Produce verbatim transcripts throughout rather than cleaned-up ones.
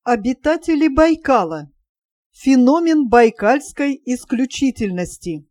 Обитатели Байкала. Феномен байкальской исключительности.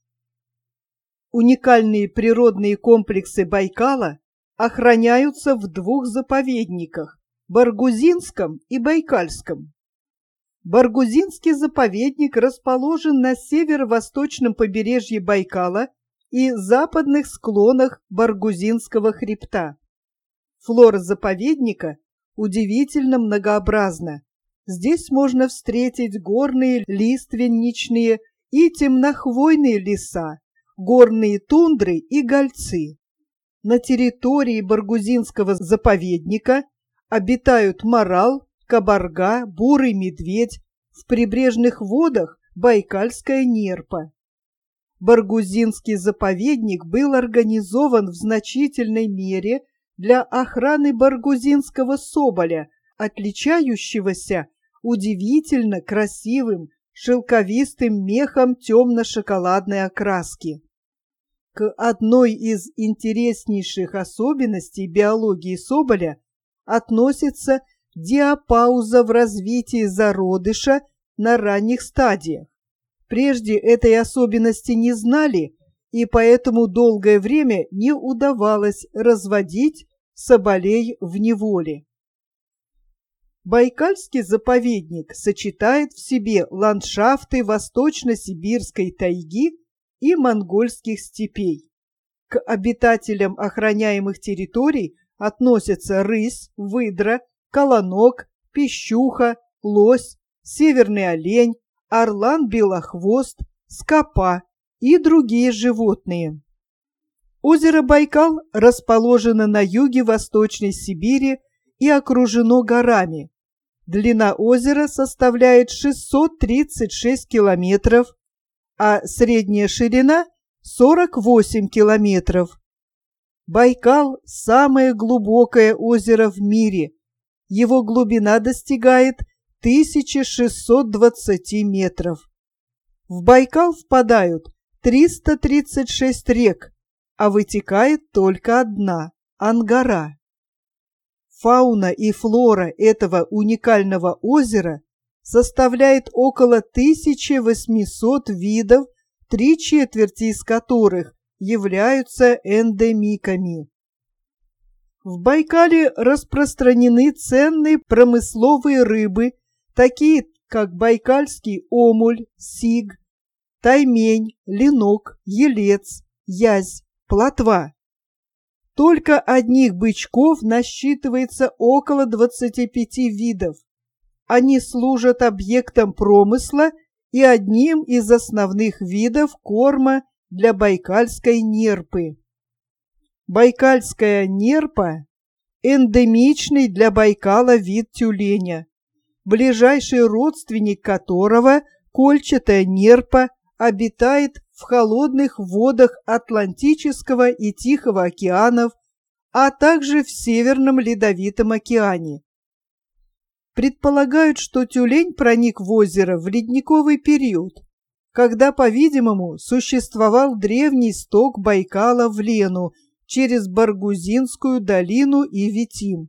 Уникальные природные комплексы Байкала охраняются в двух заповедниках – Баргузинском и Байкальском. Баргузинский заповедник расположен на северо-восточном побережье Байкала и западных склонах Баргузинского хребта. Флора заповедника удивительно многообразна. Здесь можно встретить горные лиственничные и темнохвойные леса, горные тундры и гольцы. На территории Баргузинского заповедника обитают морал, кабарга, бурый медведь, в прибрежных водах байкальская нерпа. Баргузинский заповедник был организован в значительной мере для охраны баргузинского соболя, отличающегося удивительно красивым шелковистым мехом темно-шоколадной окраски. К одной из интереснейших особенностей биологии соболя относится диапауза в развитии зародыша на ранних стадиях. Прежде этой особенности не знали, и поэтому долгое время не удавалось разводить соболей в неволе. Байкальский заповедник сочетает в себе ландшафты восточно-сибирской тайги и монгольских степей. К обитателям охраняемых территорий относятся рысь, выдра, колонок, пищуха, лось, северный олень, орлан-белохвост, скопа и другие животные. Озеро Байкал расположено на юге Восточной Сибири и окружено горами. Длина озера составляет шестьсот тридцать шесть километров, а средняя ширина – сорок восемь километров. Байкал – самое глубокое озеро в мире. Его глубина достигает тысяча шестьсот двадцать метров. В Байкал впадают триста тридцать шесть рек, а вытекает только одна – Ангара. Фауна и флора этого уникального озера составляет около тысячи восьмисот видов, три четверти из которых являются эндемиками. В Байкале распространены ценные промысловые рыбы, такие как байкальский омуль, сиг, таймень, ленок, елец, язь, плотва. Только одних бычков насчитывается около двадцати пяти видов. Они служат объектом промысла и одним из основных видов корма для байкальской нерпы. Байкальская нерпа – эндемичный для Байкала вид тюленя, ближайший родственник которого, кольчатая нерпа, обитает в холодных водах Атлантического и Тихого океанов, а также в Северном Ледовитом океане. Предполагают, что тюлень проник в озеро в ледниковый период, когда, по-видимому, существовал древний сток Байкала в Лену через Баргузинскую долину и Витим.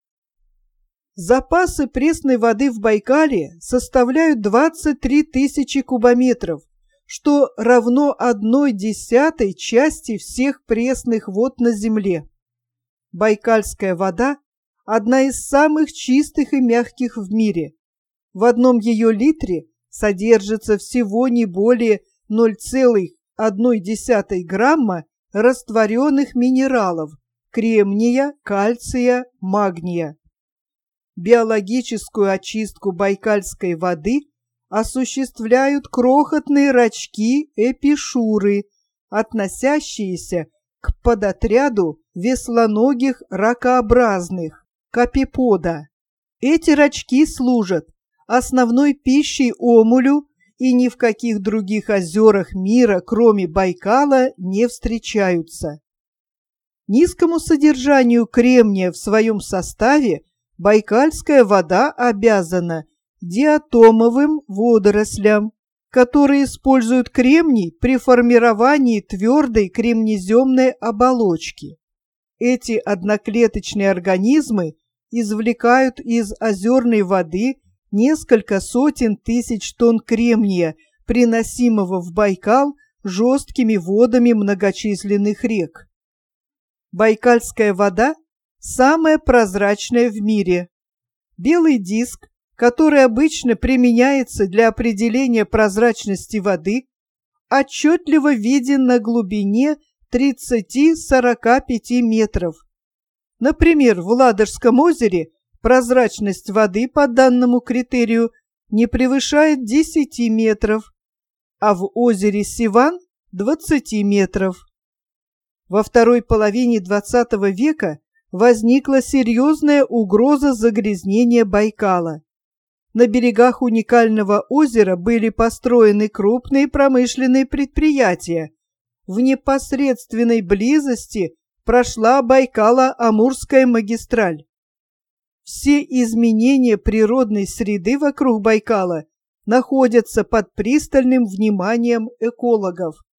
Запасы пресной воды в Байкале составляют двадцать три тысячи кубометров, что равно одной десятой части всех пресных вод на Земле. Байкальская вода – одна из самых чистых и мягких в мире. В одном ее литре содержится всего не более ноль целых одной десятой грамма растворенных минералов – кремния, кальция, магния. Биологическую очистку байкальской воды осуществляют крохотные рачки-эпишуры, относящиеся к подотряду веслоногих ракообразных копипода. Эти рачки служат основной пищей омулю и ни в каких других озерах мира, кроме Байкала, не встречаются. Низкому содержанию кремния в своем составе байкальская вода обязана диатомовым водорослям, которые используют кремний при формировании твердой кремнеземной оболочки. Эти одноклеточные организмы извлекают из озерной воды несколько сотен тысяч тонн кремния, приносимого в Байкал жесткими водами многочисленных рек. Байкальская вода самая прозрачная в мире. Белый диск, который обычно применяется для определения прозрачности воды, отчетливо виден на глубине тридцати-сорока пяти метров. Например, в Ладожском озере прозрачность воды по данному критерию не превышает десяти метров, а в озере Севан – двадцати метров. Во второй половине двадцатого века возникла серьезная угроза загрязнения Байкала. На берегах уникального озера были построены крупные промышленные предприятия. В непосредственной близости прошла Байкало-Амурская магистраль. Все изменения природной среды вокруг Байкала находятся под пристальным вниманием экологов.